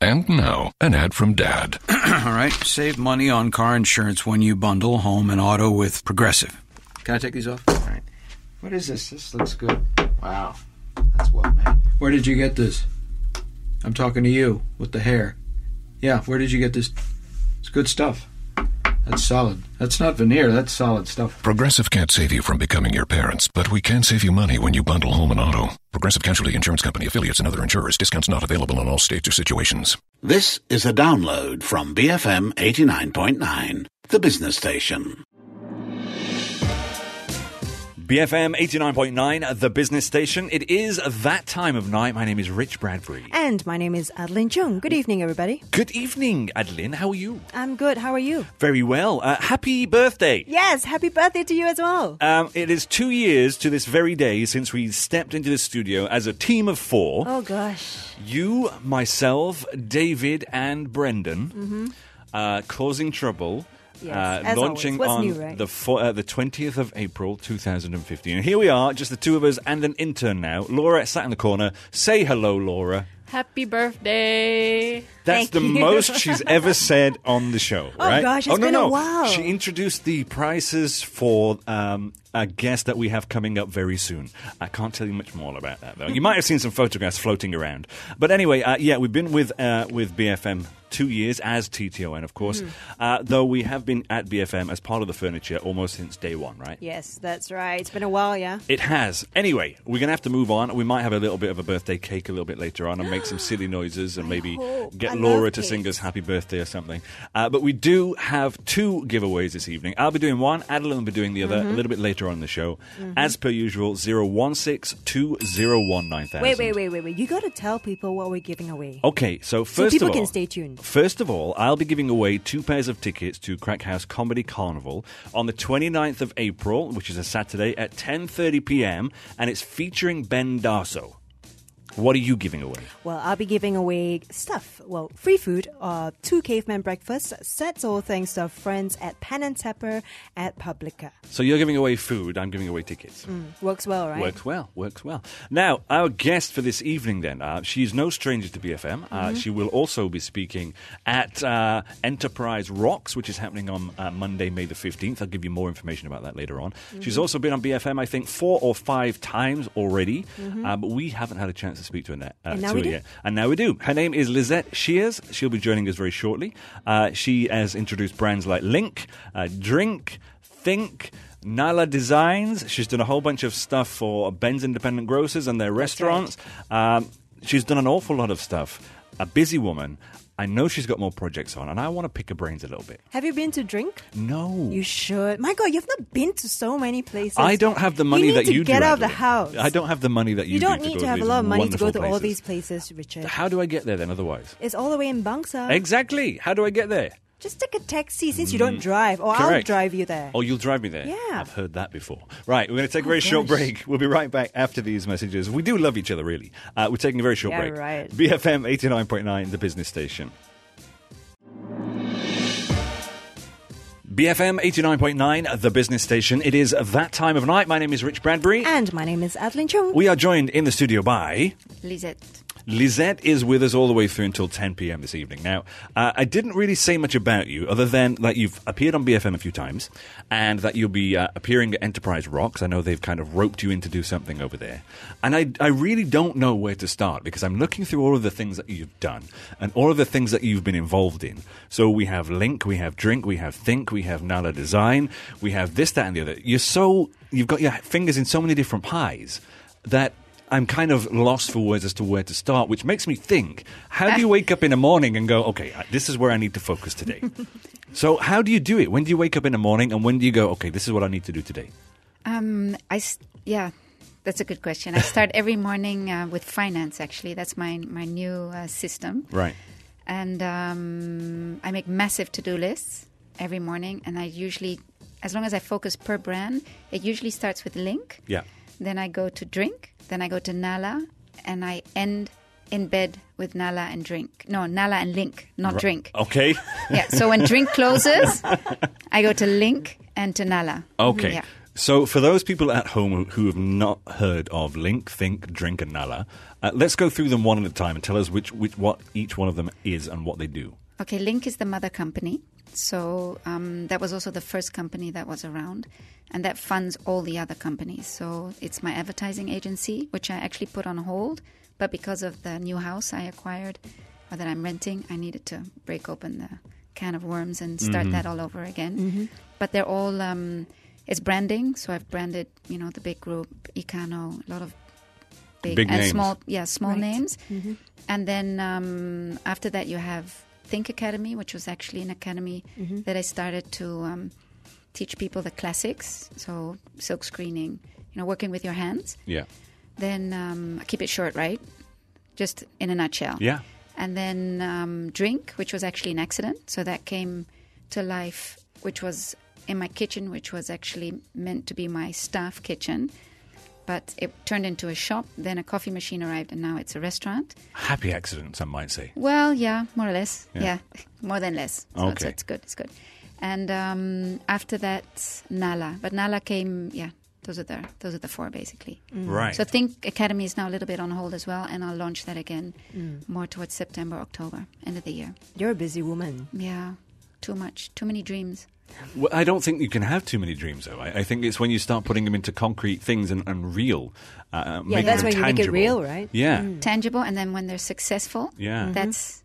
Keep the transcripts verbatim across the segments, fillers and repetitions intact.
And now, an ad from Dad. All right, save money on car insurance when you bundle home and auto with Progressive. Can I take these off? All right. What is this? This looks good. Wow, that's well made. Where did you get this? I'm talking to you with the hair. Yeah, where did you get this? It's good stuff. That's solid. That's not veneer. That's solid stuff. Progressive can't save you from becoming your parents, but we can save you money when you bundle home and auto. Progressive Casualty Insurance Company, affiliates, and other insurers. Discounts not available in all states or situations. This is a download from B F M eighty-nine point nine, the business station. B F M eighty-nine point nine, the business station. It is that time of night. My name is Rich Bradbury. And my name is Adeline Chung. Good evening, everybody. Good evening, Adeline. How are you? I'm good. How are you? Very well. Uh, happy birthday. Yes, happy birthday to you as well. Um, it is two years to this very day since we stepped into the studio as a team of four. Oh, gosh. You, myself, David, and Brendan, Mm-hmm. uh, causing trouble. Yes, uh, as launching always. What's on new, right? the fo- uh, the twentieth of April two thousand fifteen. And here we are, just the two of us and an intern now. Laura sat in the corner. Say hello, Laura. Happy birthday. That's Thank the you. most she's ever said on the show, Oh, right? gosh, it's oh, no, been a no. while. She introduced the prices for um, a guest that we have coming up very soon. I can't tell you much more about that, though. You might have seen some photographs floating around. But anyway, uh, yeah, we've been with uh, with B F M two years as T T O N, of course, Mm-hmm. uh, though we have been at B F M as part of the furniture almost since day one, right? Yes, that's right. It's been a while, yeah? It has. Anyway, we're going to have to move on. We might have a little bit of a birthday cake a little bit later on and make some silly noises and maybe hope. get I Laura love to sing cakes. us happy birthday or something. Uh, but we do have two giveaways this evening. I'll be doing one, Adeline will be doing the other Mm-hmm. a little bit later on in the show. As per usual, zero one six two zero one nine thousand. Wait, wait, wait, wait, wait. You got to tell people what we're giving away. Okay, so so first people of all, can stay tuned. First of all, I'll be giving away two pairs of tickets to Crack House Comedy Carnival on the twenty-ninth of April, which is a Saturday, at ten thirty p.m, and it's featuring Ben Darso. What are you giving away? Well, I'll be giving away stuff. Well, free food, uh, two caveman breakfasts, sets all thanks to our friends at Pen and Tepper at Publica. So you're giving away food, I'm giving away tickets. Works well, right? Works well, works well. Now, our guest for this evening then, uh, she's no stranger to B F M. Uh, Mm-hmm. She will also be speaking at uh, Enterprise Rocks, which is happening on uh, Monday, May the fifteenth. I'll give you more information about that later on. Mm-hmm. She's also been on B F M, I think, four or five times already, Mm-hmm. uh, but we haven't had a chance to speak to her net, uh, And now to we her do. yet. And now we do. Her name is Lizette Shears. She'll be joining us very shortly. Uh, she has introduced brands like Link, uh, Drink, Think, Nala Designs. She's done a whole bunch of stuff for Ben's Independent Grocers and their restaurants. Um, she's done an awful lot of stuff. A busy woman. I know she's got more projects on, and I want to pick her brains a little bit. Have you been to Drink? No. You should. My God, you've not been to so many places. I don't have the money you need that to you get do. out of the Adeline. house. I don't have the money that you, You don't do need to, to go have a these lot of money to go wonderful to all places. these places, Richard. How do I get there then otherwise? It's all the way in Bangsa. Exactly. How do I get there? Just take a taxi since you don't drive, or I'll Correct. drive you there. Oh, you'll drive me there? Yeah. I've heard that before. Right, we're going to take a Oh, very short gosh. break. We'll be right back after these messages. We do love each other, really. Uh, we're taking a very short Yeah, break. right. B F M eighty-nine point nine, the business station. B F M eighty-nine point nine, the business station. It is that time of night. My name is Rich Bradbury. And my name is Adeline Chung. We are joined in the studio by... Lisette. Lisette is with us all the way through until ten p.m. this evening. Now, uh, I didn't really say much about you other than that you've appeared on B F M a few times and that you'll be uh, appearing at Enterprise Rocks. I know they've kind of roped you in to do something over there. And I, I really don't know where to start because I'm looking through all of the things that you've done and all of the things that you've been involved in. So we have Link, we have Drink, we have Think, we have Nala Design, we have this, that, and the other. You're so, you've got your fingers in so many different pies that I'm kind of lost for words as to where to start, which makes me think, how do you wake up in the morning and go, okay, this is where I need to focus today? So how do you do it? When do you wake up in the morning and when do you go, okay, this is what I need to do today? Um, I s- yeah, that's a good question. I start every morning uh, with finance. Actually, that's my my new uh, system. Right. And um, I make massive to-do lists every morning, and I usually, as long as I focus per brand, it usually starts with Link. Yeah. Then I go to Drink. Then I go to Nala, and I end in bed with Nala and Drink. No, Nala and Link, not Right. Drink. Okay. Yeah. So when Drink closes, I go to Link and to Nala. Okay. Yeah. So for those people at home who, who have not heard of Link, Think, Drink, and Nala, uh, let's go through them one at a time and tell us which, which what each one of them is and what they do. Okay, Link is the mother company. So um, that was also the first company that was around, and that funds all the other companies. So it's my advertising agency, which I actually put on hold, but because of the new house I acquired or that I'm renting, I needed to break open the can of worms and start Mm-hmm. that all over again. Mm-hmm. But they're all, um, it's branding. So I've branded, you know, the big group, Icano, a lot of big, Big and names. small, yeah, small Right. names. And then um, after that, you have Think Academy, which was actually an academy that I started to um, teach people the classics. So silk screening, you know, working with your hands. Yeah. Then um, I keep it short, right? Just in a nutshell. Yeah. And then um, Drink, which was actually an accident. So that came to life, which was in my kitchen, which was actually meant to be my staff kitchen. But it turned into a shop. Then a coffee machine arrived, and now it's a restaurant. Happy accident, some might say. Well, yeah, more or less. Yeah. Yeah, more than less. So it's, Okay. it's good. It's good. And um, after that, Nala. But Nala came, yeah, those are the those are the four basically. Right. So Think Academy is now a little bit on hold as well, and I'll launch that again more towards September, October, end of the year. You're a busy woman. Yeah, too much, too many dreams. Well, I don't think you can have too many dreams, though. I, I think it's when you start putting them into concrete things and, and real. Uh, Yeah, making that's them when you make it tangible. real, right? Yeah. Tangible, and then when they're successful, Yeah. Mhm. that's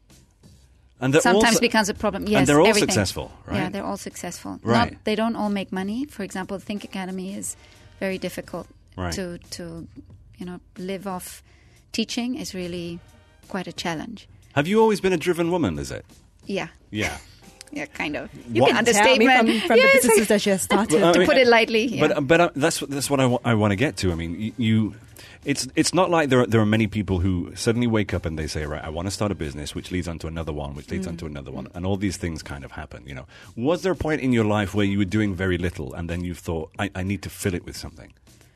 And they're sometimes all, becomes a problem. Yes, and they're all everything. successful, right? Yeah, they're all successful. Right. Not, they don't all make money. For example, Think Academy is very difficult Right. to to you know live off. Teaching is really quite a challenge. Have you always been a driven woman, Lizette? Yeah, Yeah. yeah, kind of. You What- can Tell me understatement from, from Yes, the businesses that she has started. Well, I to mean, put it lightly. Yeah. But but uh, that's what- that's what I, wa- I want to get to. I mean, you, you it's it's not like there are, there are many people who suddenly wake up and they say, right, I want to start a business, which leads on to another one, which leads on to another one, and all these things kind of happen. You know, was there a point in your life where you were doing very little and then you thought, I, I need to fill it with something?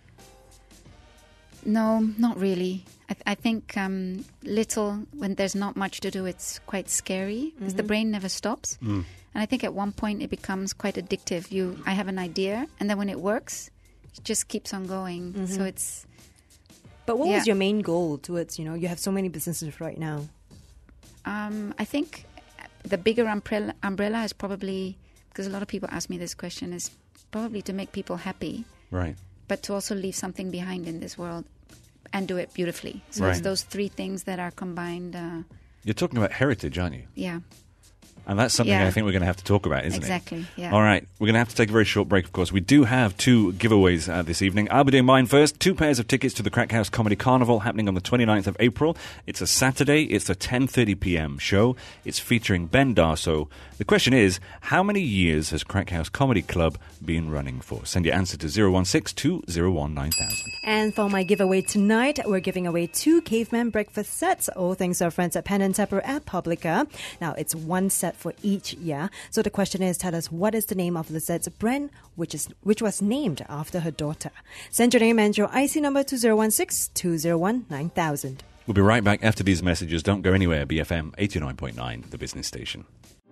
No, not really. I, th- I think um, little, when there's not much to do, it's quite scary because the brain never stops. Mm. And I think at one point it becomes quite addictive. You, I have an idea, and then when it works, it just keeps on going. So it's, But what Yeah. was your main goal towards, you know, you have so many businesses right now. um, I think the bigger umbrella, umbrella is probably, because a lot of people ask me this question, is probably to make people happy, Right. but to also leave something behind in this world and do it beautifully. So it's Right. those three things that are combined. Uh, You're talking about heritage, aren't you? yeah, And that's something Yeah. I think we're going to have to talk about, isn't exactly. it? Yeah. All right. We're going to have to take a very short break, of course. We do have two giveaways uh, this evening. I'll be doing mine first. Two pairs of tickets to the Crack House Comedy Carnival happening on the twenty-ninth of April. It's a Saturday. It's a ten thirty p.m. show. It's featuring Ben Darso. The question is, how many years has Crack House Comedy Club been running for? Send your answer to zero one six two zero one nine thousand. And for my giveaway tonight, we're giving away two caveman breakfast sets. All thanks to our friends at Pen and Tepper at Publica. Now, it's one set for each year. So the question is, tell us what is the name of Lizette's brand, which is which was named after her daughter. Send your name and your I C number to zero one six two zero one nine thousand. We'll be right back after these messages. Don't go anywhere. B F M eighty-nine point nine, the business station.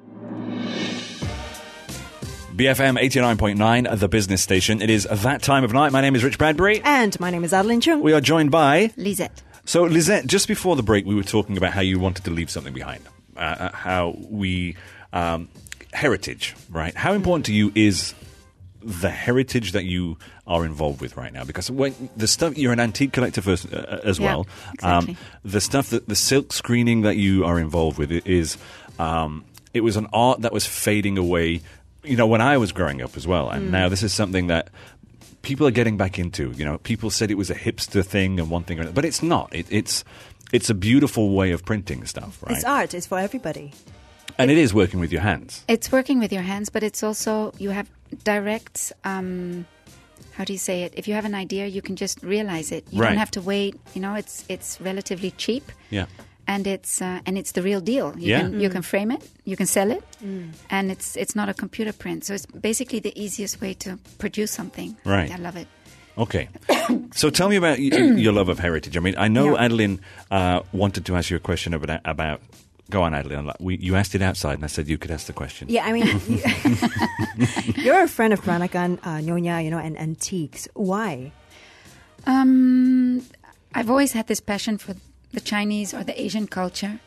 B F M eighty-nine point nine, the business station. It is that time of night. My name is Rich Bradbury. And my name is Adeline Chung. We are joined by... Lisette. So, Lisette, just before the break, we were talking about how you wanted to leave something behind. Uh, how we... Um, heritage, right? How important to you is the heritage that you are involved with right now? Because when the stuff... You're an antique collector first, uh, as Yeah, well. exactly. Um, the stuff, that the silk screening that you are involved with is... Um, it was an art that was fading away, you know, when I was growing up as well. And now this is something that people are getting back into. You know, people said it was a hipster thing and one thing or another, but it's not. It, it's it's a beautiful way of printing stuff, right? It's art. It's for everybody. And it is working with your hands. It's working with your hands, but it's also, you have direct, um, how do you say it? If you have an idea, you can just realize it. You Right. don't have to wait. You know, it's it's relatively cheap. Yeah. And it's uh, and it's the real deal. You Yeah. can you can frame it, you can sell it, and it's it's not a computer print. So it's basically the easiest way to produce something. Right. I love it. Okay. So tell me about y- your love of heritage. I mean, I know Yeah. Adeline uh, wanted to ask you a question about about Go on, Adeline. We, you asked it outside, and I said you could ask the question. Yeah, I mean, you, you're a friend of Peranakan, uh, Nyonya, you know, and antiques. Why? Um, I've always had this passion for the Chinese or the Asian culture.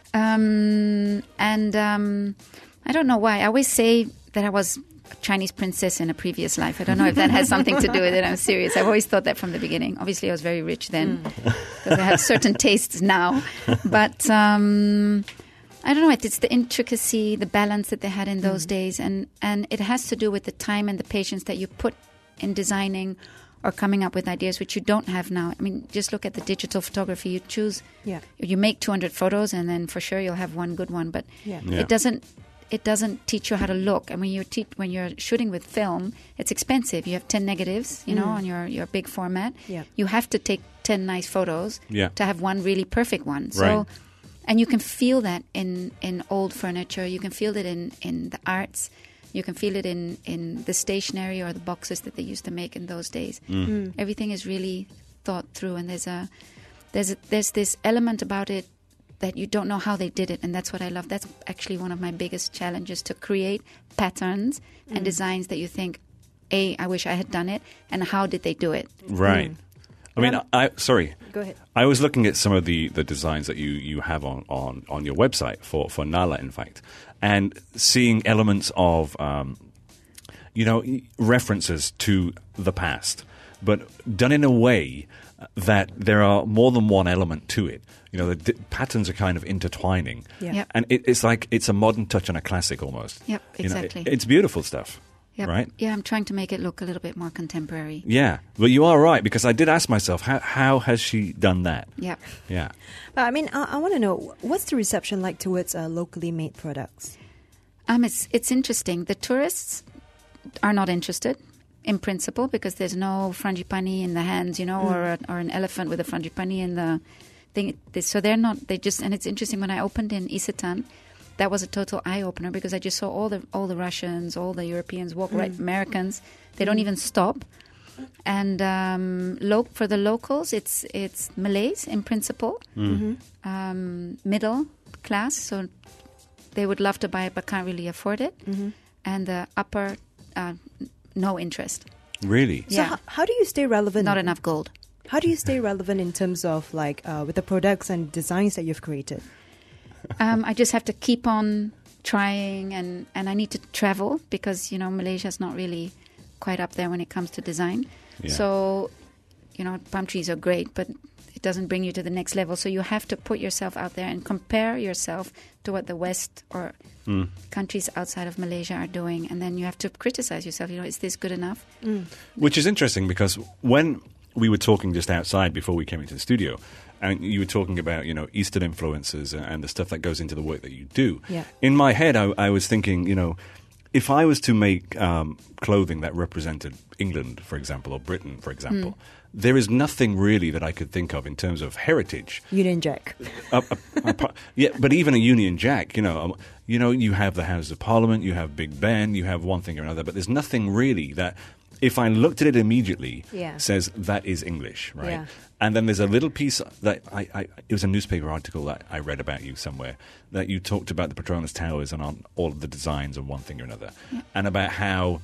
Um, and um, I don't know why. I always say that I was a Chinese princess in a previous life. I don't know if that has something to do with it. I'm serious. I've always thought that from the beginning. Obviously, I was very rich then because I have certain tastes now. But um, I don't know. It's the intricacy, the balance that they had in those mm. days. And, and it has to do with the time and the patience that you put in designing or coming up with ideas which you don't have now. I mean, just look at the digital photography. You choose, yeah. you make two hundred photos, and then for sure you'll have one good one. But yeah. Yeah. it doesn't, it doesn't teach you how to look. And when you te- when you're shooting with film, it's expensive. You have ten negatives, you know, Mm. on your, your big format. Yeah. You have to take ten nice photos Yeah. to have one really perfect one. So, Right. and you can feel that in, in old furniture. You can feel it in, in the arts. You can feel it in, in the stationery or the boxes that they used to make in those days. Mm. Everything is really thought through, and there's a there's a, there's this element about it that you don't know how they did it, and that's what I love. That's actually one of my biggest challenges, to create patterns Mm. and designs that you think, A, I wish I had done it, and how did they do it? Right. Mm. I mean, Um, I sorry. Go ahead. I was looking at some of the, the designs that you, you have on, on, on your website for, for Nala, in fact, and seeing elements of, um, you know, references to the past, but done in a way that there are more than one element to it. You know, the d- patterns are kind of intertwining. Yeah. Yep. And it, it's like it's a modern touch on a classic almost. Yep, You know, it- exactly. it's beautiful stuff. Yep. Right? Yeah, I'm trying to make it look a little bit more contemporary. Yeah. But you are right, because I did ask myself, how, how has she done that? Yep. Yeah. But I mean, I, I want to know, what's the reception like towards uh, locally made products? Um, it's it's interesting. The tourists are not interested, in principle, because there's no frangipani in the hands, you know, Mm. or a, or an elephant with a frangipani in the thing. They, so they're not. They just and it's interesting. When I opened in Isetan, that was a total eye opener, because I just saw all the all the Russians, all the Europeans walk right. Americans. They don't even stop. And um, lo- for the locals, it's it's Malays in principle, Mm-hmm. um, middle class. So they would love to buy it but can't really afford it. Mm-hmm. And the upper, uh, no interest. Really? So Yeah. h- how do you stay relevant? Not enough gold. How do you stay relevant in terms of like uh, with the products and designs that you've created? Um, I just have to keep on trying, and, and I need to travel, because, you know, Malaysia's not really quite up there when it comes to design. Yeah. So, you know, palm trees are great, but it doesn't bring you to the next level. So you have to put yourself out there and compare yourself to what the West or Mm. countries outside of Malaysia are doing. And then you have to criticize yourself. You know, is this good enough? Mm. Which is interesting, because when we were talking just outside before we came into the studio, and you were talking about, you know, Eastern influences and the stuff that goes into the work that you do. Yeah. In my head, I, I was thinking, you know, if I was to make um, clothing that represented England, for example, or Britain, for example, there is nothing really that I could think of in terms of heritage. Union Jack. Uh, uh, apart- yeah, but even a Union Jack, you know, um, you know, you have the Houses of Parliament, you have Big Ben, you have one thing or another, but there's nothing really that, if I looked at it immediately, Yeah. says that is English, right? Yeah. And then there's a little piece that I, I, it was a newspaper article that I read about you somewhere, that you talked about the Petronas Towers and on all of the designs of one thing or another, and about how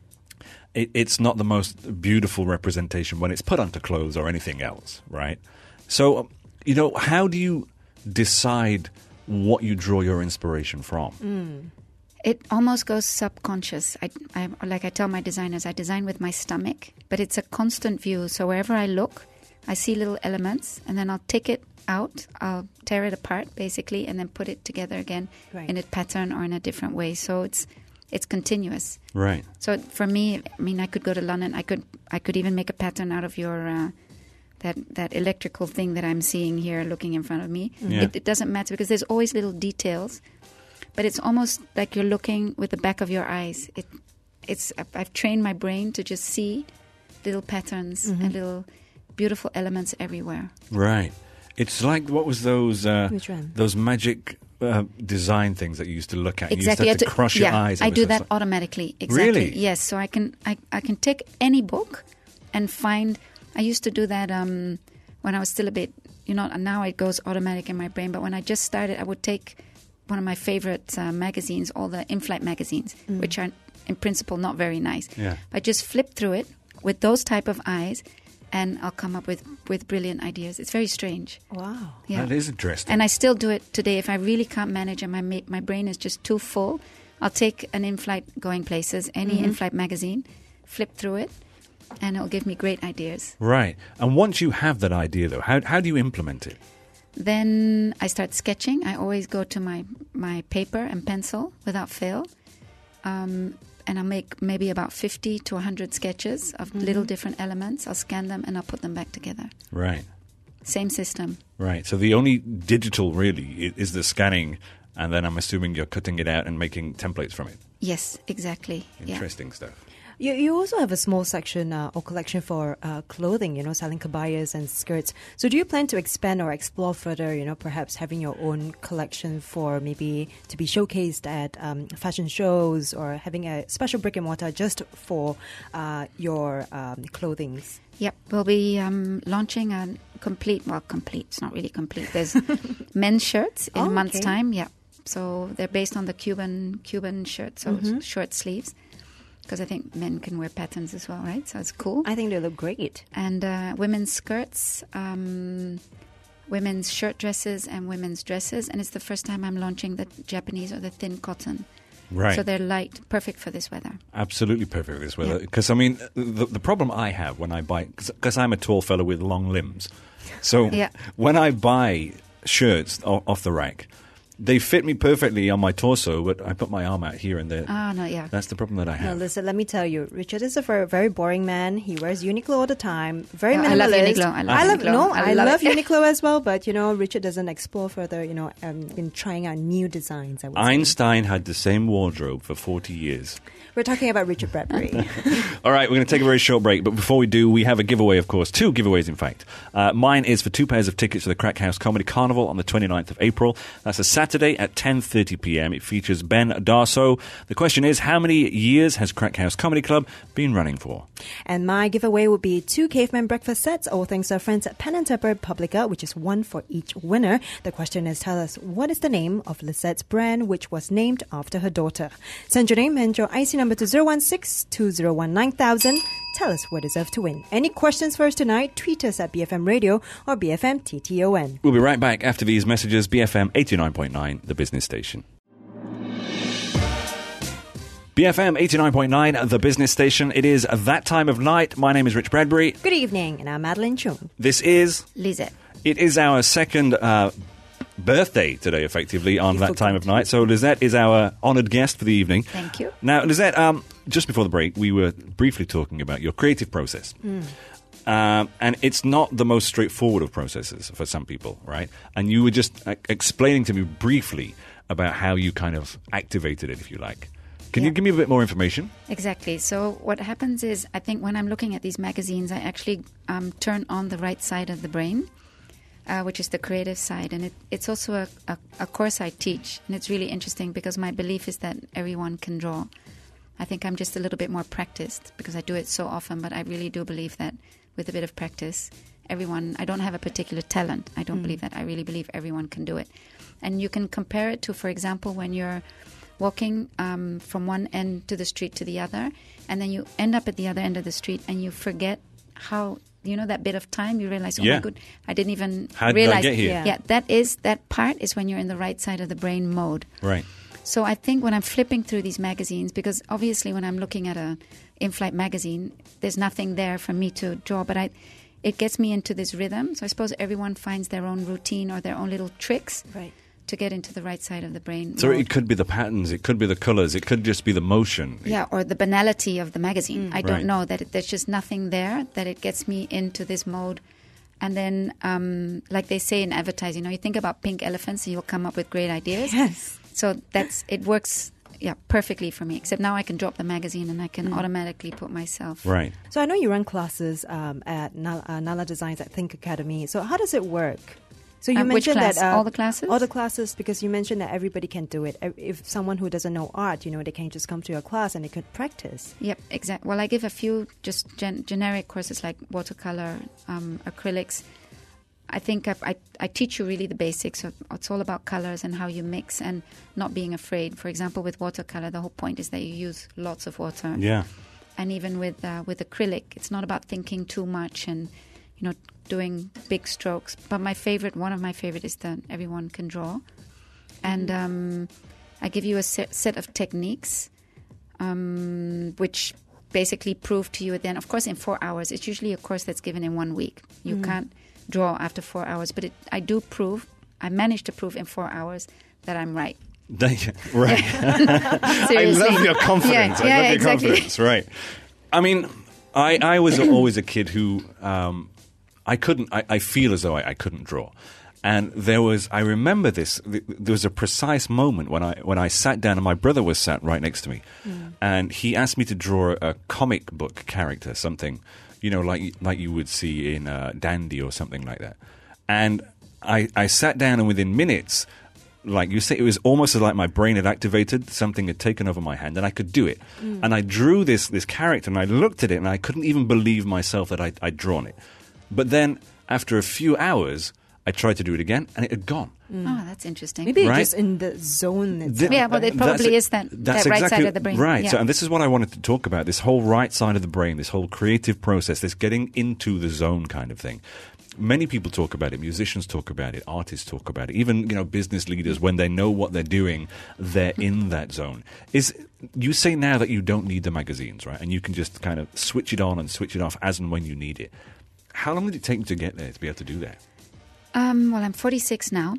it, it's not the most beautiful representation when it's put onto clothes or anything else, right? So, um, you know, how do you decide what you draw your inspiration from? It almost goes subconscious. I, I, like I tell my designers, I design with my stomach, but it's a constant view. So wherever I look, I see little elements, and then I'll take it out, I'll tear it apart, basically, and then put it together again Right. in a pattern or in a different way. So it's it's continuous. Right. So for me, I mean, I could go to London. I could I could even make a pattern out of your uh, that that electrical thing that I'm seeing here, looking in front of me. Yeah. It, it doesn't matter, because there's always little details, but it's almost like you're looking with the back of your eyes. It it's I've trained my brain to just see little patterns and little beautiful elements everywhere. Right. It's like, what was those uh, Which one? those magic uh, design things that you used to look at? Exactly. You I used to, do- have to crush your yeah, eyes. It I was do just that like- automatically. Exactly. Really? Yes. So I can I, I can take any book and find. I used to do that um, when I was still a bit, you know. And now it goes automatic in my brain. But when I just started, I would take one of my favorite uh, magazines, all the in-flight magazines, mm. which are in principle not very nice. Yeah. I just flip through it with those type of eyes, and I'll come up with, with brilliant ideas. It's very strange. Wow. Yeah. That is interesting. And I still do it today. If I really can't manage and my ma- my brain is just too full, I'll take an in-flight Going Places, any mm-hmm. in-flight magazine, flip through it, and it'll give me great ideas. Right. And once you have that idea, though, how how do you implement it? Then I start sketching. I always go to my, my paper and pencil without fail. Um, and I'll make maybe about fifty to one hundred sketches of mm-hmm. little different elements. I'll scan them and I'll put them back together. Right. Same system. Right. So the only digital really i- is the scanning, and then I'm assuming you're cutting it out and making templates from it. Yes, exactly. Interesting yeah. stuff. You, you also have a small section uh, or collection for uh, clothing, you know, selling kabayas and skirts. So do you plan to expand or explore further, you know, perhaps having your own collection for maybe to be showcased at um, fashion shows, or having a special brick and mortar just for uh, your um, clothing? Yep, we'll be um, launching a complete, well, complete, it's not really complete. There's men's shirts in Oh, a month's okay. time. Yeah, so they're based on the Cuban Cuban shirt, so Mm-hmm. short sleeves. Because I think men can wear patterns as well, right? So it's cool. I think they look great. And uh, women's skirts, um, women's shirt dresses, and women's dresses. And it's the first time I'm launching the Japanese or the thin cotton. Right. So they're light, perfect for this weather. Absolutely perfect for this weather. Yeah. Because, I mean, the, the problem I have when I buy, because I'm a tall fellow with long limbs. So Yeah. when I buy shirts o- off the rack, they fit me perfectly on my torso, but I put my arm out here and there. Ah, no, yeah. That's the problem that I No, have. listen, let me tell you, Richard is a very, very boring man. He wears Uniqlo all the time. Very Oh, minimalist. I love Uniqlo. I love Uniqlo. No, I I love, love it. Uniqlo as well. But you know, Richard doesn't explore further. You know, um, in trying out new designs. I would say. Einstein had the same wardrobe for forty years. We're talking about Richard Bradbury. All right, we're going to take a very short break, but before we do, we have a giveaway, of course. Two giveaways, in fact. Uh, mine is for two pairs of tickets to the Crack House Comedy Carnival on the twenty-ninth of April. That's a Saturday at ten thirty p.m. It features Ben Darso. The question is, how many years has Crack House Comedy Club been running for? And my giveaway would be two caveman breakfast sets, all thanks to our friends at Pen and Tepper Publica, which is one for each winner. The question is, tell us, what is the name of Lisette's brand, which was named after her daughter? Send your name and your I C number to zero one six two zero one nine thousand. Tell us what deserves to win. Any questions for us tonight? Tweet us at B F M Radio or B F M T T O N. We'll be right back after these messages. B F M eighty-nine point nine, the business station. B F M eighty-nine point nine, the business station. It is that time of night. My name is Rich Bradbury. Good evening, and I'm Madeline Chung. This is... Lisette. It is our second uh, birthday today, effectively, on You that forgot. time of night. So Lisette is our honoured guest for the evening. Thank you. Now, Lisette, um, just before the break, we were briefly talking about your creative process. Um, and it's not the most straightforward of processes for some people, right? And you were just uh, explaining to me briefly about how you kind of activated it, if you like. Can you Yeah. give me a bit more information? Exactly. So what happens is, I think when I'm looking at these magazines, I actually um, turn on the right side of the brain, uh, which is the creative side. And it, it's also a, a, a course I teach. And it's really interesting because my belief is that everyone can draw. I think I'm just a little bit more practiced because I do it so often, but I really do believe that with a bit of practice, everyone, I don't have a particular talent. I don't believe that. I really believe everyone can do it. And you can compare it to, for example, when you're walking um, from one end to the street to the other, and then you end up at the other end of the street and you forget how, you know, that bit of time you realize, oh Yeah. my good, I didn't even How did I realize. get here? Yeah. Yeah, that is, that part is when you're in the right side of the brain mode. Right. So I think when I'm flipping through these magazines, because obviously when I'm looking at a in-flight magazine, there's nothing there for me to draw, but I, it gets me into this rhythm. So I suppose everyone finds their own routine or their own little tricks Right. to get into the right side of the brain. So mode. it could be the patterns, it could be the colours, it could just be the motion. Yeah, or the banality of the magazine. I don't Right. know that it, there's just nothing there that it gets me into this mode. And then, um, like they say in advertising, you know, you think about pink elephants and you'll come up with great ideas. Yes. So that's it works, yeah, perfectly for me. Except now I can drop the magazine and I can Mm. automatically put myself. Right. So I know you run classes um, at Nala, uh, Nala Designs at Think Academy. So how does it work? So you Uh, which mentioned class? that uh, All the classes? all the classes, because you mentioned that everybody can do it. Uh, If someone who doesn't know art, you know, they can just come to your class and they could practice. Yep, exactly. Well, I give a few just gen- generic courses like watercolor, um, acrylics. I think I, I, I teach you really the basics. Of, it's all about colors and how you mix and not being afraid. For example, with watercolor, the whole point is that you use lots of water. Yeah. And even with uh, with acrylic, it's not about thinking too much and, you know, doing big strokes. But my favorite, one of my favorite, is that everyone can draw. And um, I give you a set, set of techniques, um, which basically prove to you then, of course, in four hours. It's usually a course that's given in one week. You mm. can't draw after four hours. But it, I do prove, I managed to prove in four hours that I'm right. Right. I love your confidence. Yeah, I yeah, love your exactly. confidence. Right. I mean, I, I was always a kid who um, I couldn't, I, I feel as though I, I couldn't draw. And there was, I remember this, there was a precise moment when I when I sat down and my brother was sat right next to me. Mm. And he asked me to draw a comic book character, something, you know, like like you would see in uh, Dandy or something like that. And I, I sat down and within minutes, like you say, it was almost like my brain had activated, something had taken over my hand and I could do it. Mm. And I drew this this character and I looked at it and I couldn't even believe myself that I, I'd drawn it. But then after a few hours, I tried to do it again, and it had gone. Mm. Oh, that's interesting. Maybe right? just in the zone itself. Yeah, well, it probably that's, is that, that's that right exactly, side of the brain. Right, yeah. so, and this is what I wanted to talk about, this whole right side of the brain, this whole creative process, this getting into the zone kind of thing. Many people talk about it. Musicians talk about it. Artists talk about it. Even, you know, business leaders, when they know what they're doing, they're in that zone. Is you say now that you don't need the magazines, right? And you can just kind of switch it on and switch it off as and when you need it. How long did it take you to get there, to be able to do that? Um, well, I'm forty-six now,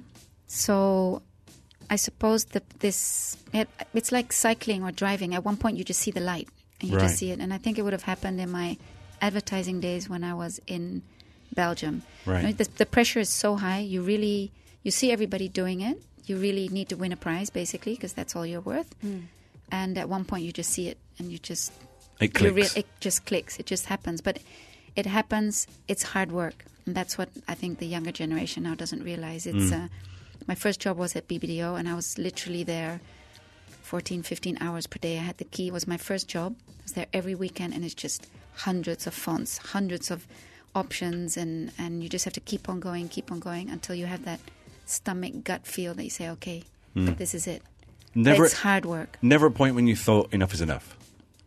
so I suppose that this, it, it's like cycling or driving. At one point, you just see the light, and you right. just see it. And I think it would have happened in my advertising days when I was in Belgium. Right. You know, the, the pressure is so high. You really, you see everybody doing it. You really need to win a prize, basically, because that's all you're worth. Mm. And at one point, you just see it, and you just... It clicks. Re- it just clicks. It just happens. But it happens, it's hard work. And that's what I think the younger generation now doesn't realize. It's mm. uh, my first job was at B B D O, and I was literally there fourteen, fifteen hours per day. I had the key. It was my first job. I was there every weekend, and it's just hundreds of fonts, hundreds of options, and, and you just have to keep on going, keep on going until you have that stomach gut feel that you say, okay, mm. this is it. Never, but it's hard work. Never a point when you thought enough is enough?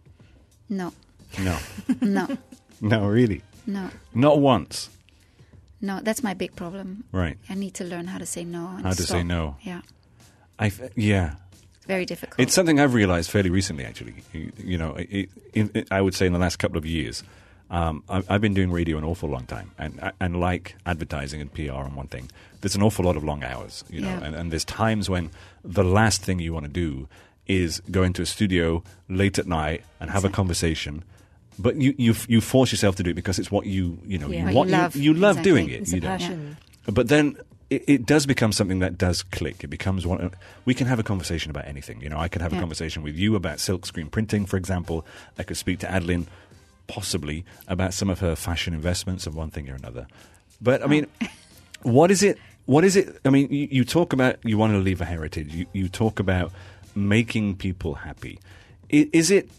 No. No. No. No, really? No. Not once? No, that's my big problem. Right. I need to learn how to say no. And how to stop. say no. Yeah. I yeah. It's very difficult. It's something I've realized fairly recently, actually. You, you know, it, it, it, I would say in the last couple of years. Um, I've, I've been doing radio an awful long time, and and like advertising and P R and one thing, there's an awful lot of long hours, you know, yeah. and, and there's times when the last thing you want to do is go into a studio late at night and have exactly. a conversation. But you, you you force yourself to do it because it's what you you know yeah. you, what you love, you, you love exactly. doing it. It's you a know? passion. Yeah. But then it, it does become something that does click. It becomes one. We can have a conversation about anything. You know, I could have yeah. a conversation with you about silk screen printing, for example. I could speak to Adeline, possibly about some of her fashion investments and one thing or another. But I mean, oh. what is it? What is it? I mean, you, you talk about you want to leave a heritage. You, you talk about making people happy. Is, is it?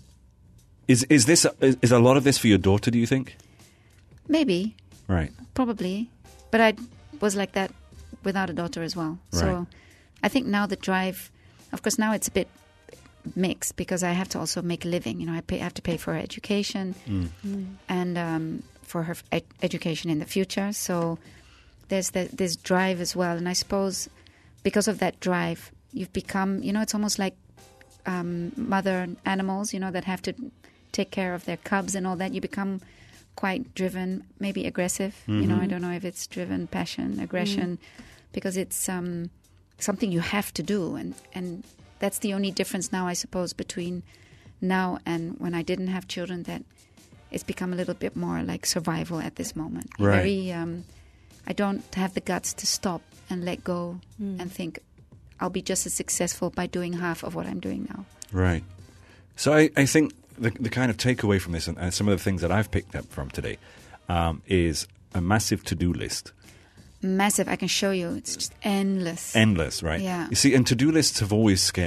Is is this is, is a lot of this for your daughter? Do you think? Maybe. Right. Probably, but I was like that without a daughter as well. Right. So I think now the drive, of course, now it's a bit mixed because I have to also make a living. You know, I pay, I have to pay for her education mm. Mm. and um, for her ed- education in the future. So there's the, this drive as well, and I suppose because of that drive, you've become. You know, it's almost like um, mother animals. You know, that have to take care of their cubs and all that. You become quite driven, maybe aggressive. Mm-hmm. You know, I don't know if it's driven, passion, aggression, mm. because it's um, something you have to do. And, and that's the only difference now, I suppose, between now and when I didn't have children, that it's become a little bit more like survival at this moment. Right. Very, um, I don't have the guts to stop and let go mm. and think I'll be just as successful by doing half of what I'm doing now. Right. So I, I think the, the kind of takeaway from this, and, and some of the things that I've picked up from today, um, is a massive to-do list. Massive. I can show you. It's just endless. Endless, right? Yeah. You see, and to-do lists have always scared me.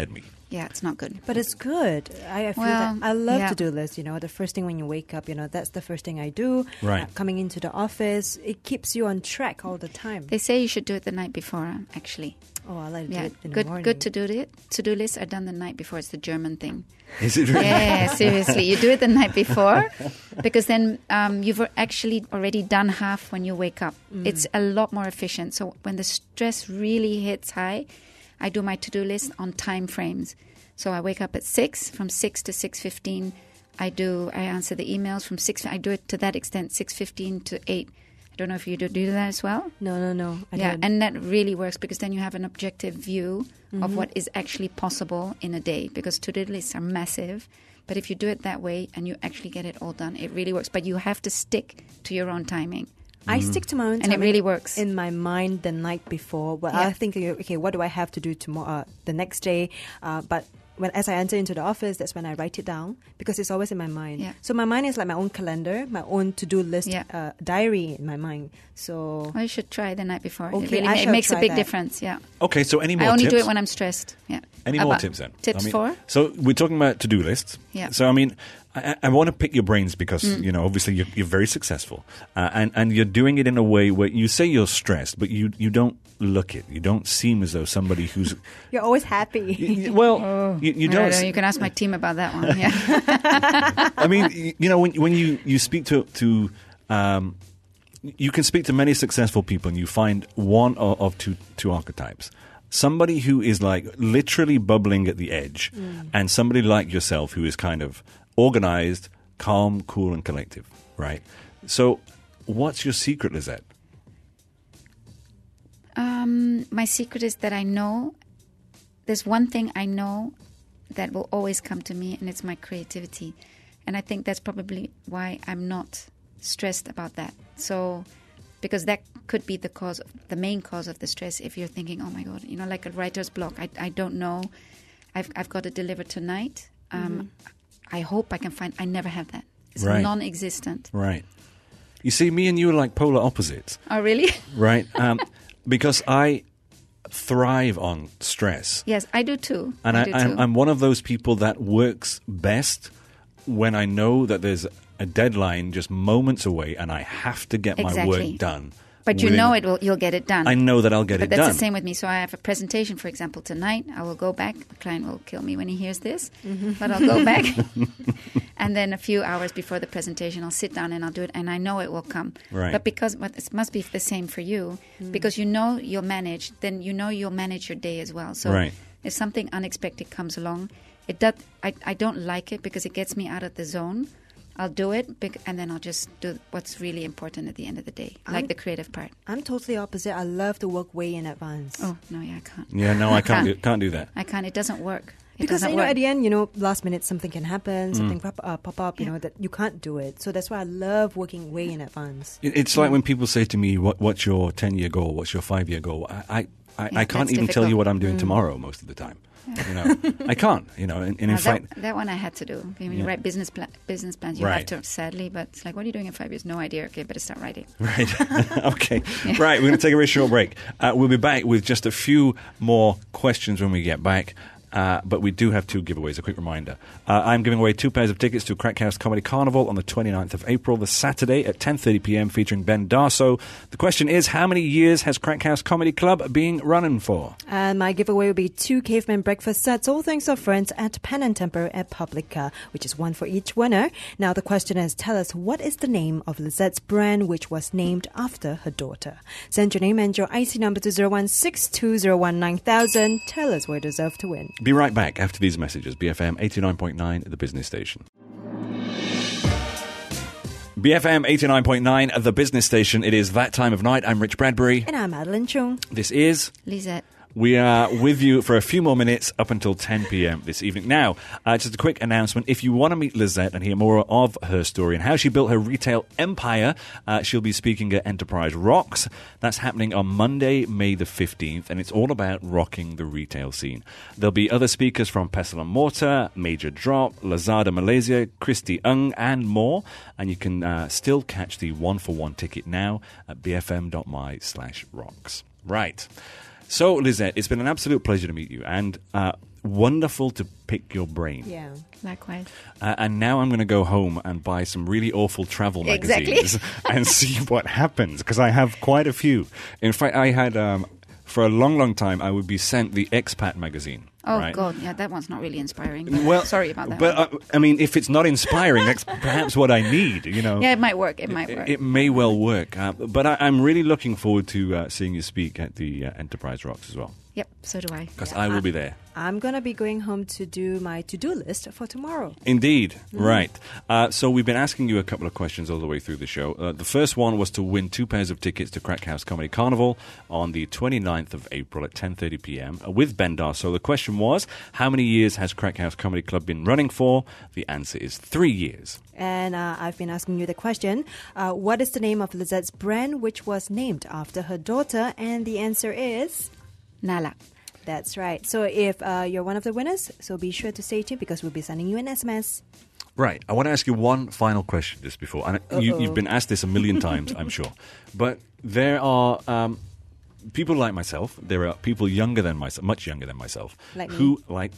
yeah, it's not good. But it's good. I, I feel Well, that I love yeah. to-do lists. You know, the first thing when you wake up, you know, that's the first thing I do. Right. Uh, coming into the office, it keeps you on track all the time. They say you should do it the night before, actually. Oh, I like to Yeah, do it in good the morning. good to do it. To do lists are done the night before. It's the German thing. Is it really? Yeah, seriously. You do it the night before because then um, you've actually already done half when you wake up. Mm. It's a lot more efficient. So when the stress really hits high, I do my to-do list on time frames. So I wake up at six. From six to six fifteen, I do. I answer the emails. From six, I do it to that extent. Six fifteen to eight. I don't know if you do, do that as well. No, no, no. I yeah, don't. and that really works because then you have an objective view Mm-hmm. of what is actually possible in a day. Because to-do lists are massive, but if you do it that way and you actually get it all done, it really works. But you have to stick to your own timing. I stick to my own And it timing really works. in my mind the night before. Well, Yeah. I think, okay, what do I have to do tomorrow, uh, the next day? Uh, but when as I enter into the office, that's when I write it down because it's always in my mind. Yeah. So my mind is like my own calendar, my own to-do list, Yeah. uh, diary in my mind. So Well, you should try the night before. Okay, it really I ma- it shall makes a try big that. difference. Yeah. Okay, so any more I only tips? do it when I'm stressed. Yeah. Any more About tips then? Tips I mean, for? So we're talking about to-do lists. Yeah. So I mean, I, I want to pick your brains because Mm. you know, obviously you're, you're very successful, uh, and and you're doing it in a way where you say you're stressed, but you you don't look it. You don't seem as though somebody who's you're always happy. y- y- well, you, you I don't. know, you can ask my team about that one. Yeah. I mean, y- you know, when when you, you speak to to um, you can speak to many successful people, and you find one of, of two two archetypes. Somebody who is like literally bubbling at the edge, and somebody like yourself who is kind of organized, calm, cool, and collective. Right. So, what's your secret, Lizette? Um, my secret is that I know there's one thing I know that will always come to me, and it's my creativity. And I think that's probably why I'm not stressed about that. So, because that could be the cause, of, the main cause of the stress. If you're thinking, oh my God, you know, like a writer's block, I, I don't know, I've I've got to deliver tonight. Um, I hope I can find. I never have that. It's Right. non-existent. Right. You see, me and you are like polar opposites. Oh, really? Right. Um, because I thrive on stress. Yes, I do too. And I I, do I'm, too. I'm one of those people that works best when I know that there's a deadline just moments away and I have to get my Exactly. work done. But you within- know it will. You'll get it done. I know that I'll get But it that's done. the same with me. So I have a presentation, for example, tonight. I will go back. The client will kill me when he hears this, but I'll go back. And then a few hours before the presentation, I'll sit down and I'll do it, and I know it will come. Right. But because but it must be the same for you, because you know you'll manage. Then you know you'll manage your day as well. So Right. if something unexpected comes along, it does. I I don't like it because it gets me out of the zone. I'll do it, bec- and then I'll just do what's really important at the end of the day, like I'm- the creative part. I'm totally opposite. I love to work way in advance. Oh no, yeah, I can't. Yeah, no, I can't do, Can't. can't do that. I can't. It doesn't work. It Because doesn't you know, work. at the end, you know, last minute something can happen, Mm. something pop, uh, pop up. You Yeah. know that you can't do it. So that's why I love working way in advance. It- It's like when people say to me, what, what's your ten-year goal? What's your five-year goal? I, I, I, Yeah, I can't that's even tell difficult. you what I'm doing tomorrow most of the time. You know, I can't, you know, and, and in Now, fact... that, that one I had to do. When you Yeah. write business pla- business plans, you Right. have to, sadly, but it's like, what are you doing in five years? No idea. Okay, better start writing. Right. Okay. Right. We're going to take a very short break. Uh, we'll be back with just a few more questions when we get back. Uh, but we do have two giveaways. A quick reminder. Uh, I'm giving away two pairs of tickets to Crack House Comedy Carnival on the twenty-ninth of April, the Saturday at ten thirty p.m. featuring Ben Darso. The question is, how many years has Crack House Comedy Club been running for? And my giveaway will be two caveman breakfast sets, all thanks to our friends at Pen and Temper at Publica, which is one for each winner. Now the question is, tell us what is the name of Lizette's brand, which was named after her daughter. Send your name and your I C number to zero one six two zero one nine thousand. Tell us where you deserve to win. Be right back after these messages. B F M eighty-nine point nine, the business station. B F M eighty-nine point nine, the business station. It is that time of night. I'm Rich Bradbury. And I'm Madeline Chung. This is... Lisette. We are with you for a few more minutes up until ten p.m. this evening. Now, uh, just a quick announcement. If you want to meet Lizette and hear more of her story and how she built her retail empire, uh, she'll be speaking at Enterprise Rocks. That's happening on Monday, May the fifteenth, and it's all about rocking the retail scene. There'll be other speakers from Pestle and Mortar, Major Drop, Lazada Malaysia, Christy Ung, and more. And you can uh, still catch the one-for-one ticket now at bfm.my slash rocks. Right. So, Lizette, it's been an absolute pleasure to meet you. And uh, wonderful to pick your brain. Yeah. Likewise. Uh, and now I'm going to go home and buy some really awful travel Exactly. magazines and see what happens, because I have quite a few. In fact, I had, um, for a long, long time, I would be sent the Expat magazine. Oh, right? God. Yeah, that one's not really inspiring. But Well, sorry about that. But, one. uh, I mean, if it's not inspiring, that's perhaps what I need, you know. yeah, it might work. It might It, work. it may well work. Uh, but I, I'm really looking forward to uh, seeing you speak at the uh, Enterprise Rocks as well, Yep, so do I. because I will be there. I'm going to be going home to do my to-do list for tomorrow. Indeed, Mm-hmm. right. Uh, so we've been asking you a couple of questions all the way through the show. Uh, the first one was to win two pairs of tickets to Crack House Comedy Carnival on the twenty-ninth of April at ten thirty p.m. uh, with Bendar. So the question was, how many years has Crack House Comedy Club been running for? The answer is three years. And uh, I've been asking you the question, uh, what is the name of Lizette's brand which was named after her daughter? And the answer is... Nala. That's right. So if uh, you're one of the winners, so be sure to stay tuned because we'll be sending you an S M S. Right. I want to ask you one final question just before. And you, Uh-oh. you've been asked this a million times, I'm sure. But there are um, people like myself. There are people younger than myself, much younger than myself, Like who me. like.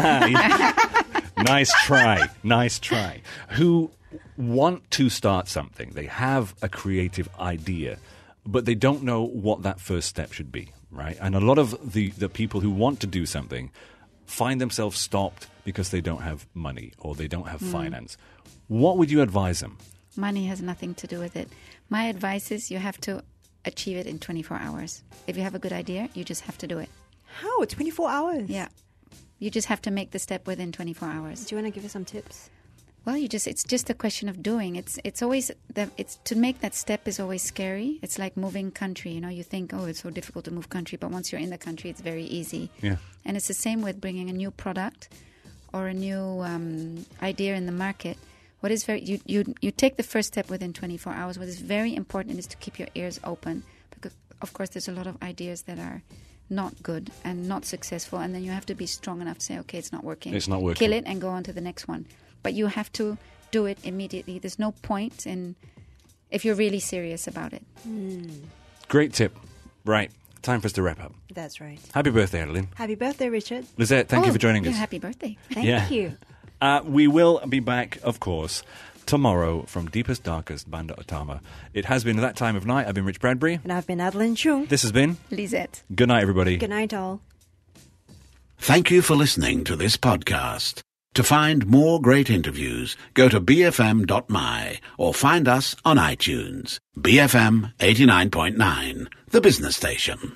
Nice try. Nice try. Who want to start something. They have a creative idea, but they don't know what that first step should be. Right. And a lot of the, the people who want to do something find themselves stopped because they don't have money or they don't have finance. What would you advise them? Money has nothing to do with it. My advice is you have to achieve it in twenty-four hours. If you have a good idea, you just have to do it. How? twenty-four hours? Yeah. You just have to make the step within twenty-four hours. Do you want to give us some tips? Well, you just it's just a question of doing. It's it's always the, it's to make that step is always scary. It's like moving country, you know, you think, "Oh, it's so difficult to move country," but once you're in the country, it's very easy. Yeah. And it's the same with bringing a new product or a new um, idea in the market. What is very you, you you take the first step within twenty-four hours. What is very important is to keep your ears open, because of course there's a lot of ideas that are not good and not successful, and then you have to be strong enough to say, okay, it's not working. It's not working. Kill it and go on to the next one. But you have to do it immediately. There's no point in if you're really serious about it. Great tip. Right. Time for us to wrap up. That's right. Happy birthday, Adeline. Happy birthday, Richard. Lizette, thank you Oh, for joining yeah, us. happy birthday. Thank Yeah. you. Uh, we will be back, of course, tomorrow from Deepest, Darkest, Banda Otama. It has been that time of night. I've been Rich Bradbury. And I've been Adeline Chung. This has been Lisette. Good Night, everybody. Good night, all. Thank you for listening to this podcast. To find more great interviews, go to b f m dot m y or find us on iTunes. B F M eighty-nine point nine, the business station.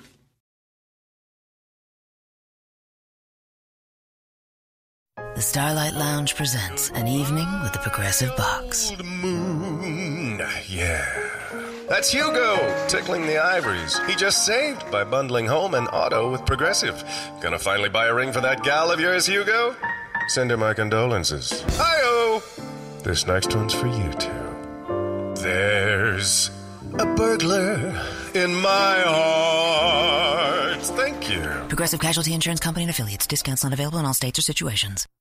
The Starlight Lounge presents An Evening with the Progressive Box. Old moon, yeah. That's Hugo, tickling the ivories. He just saved by bundling home and auto with Progressive. Gonna finally buy a ring for that gal of yours, Hugo? Send her my condolences. Hi-oh! This next one's for you two. There's a burglar in my heart. Thank you. Progressive Casualty Insurance Company and Affiliates. Discounts not available in all states or situations.